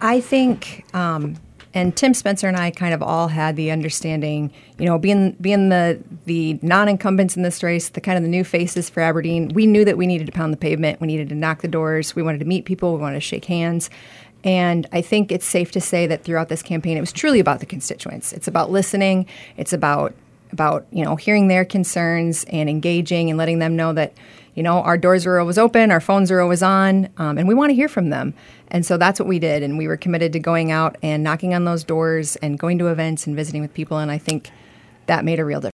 I think, and Tim Spencer and I kind of all had the understanding, being the non-incumbents in this race, the kind of the new faces for Aberdeen, we knew that we needed to pound the pavement. We needed to knock the doors. We wanted to meet people. We wanted to shake hands. And I think it's safe to say that throughout this campaign, it was truly about the constituents. It's about listening. It's about hearing their concerns and engaging and letting them know that, our doors are always open, our phones are always on, and we want to hear from them. And so that's what we did. And we were committed to going out and knocking on those doors and going to events and visiting with people. And I think that made a real difference.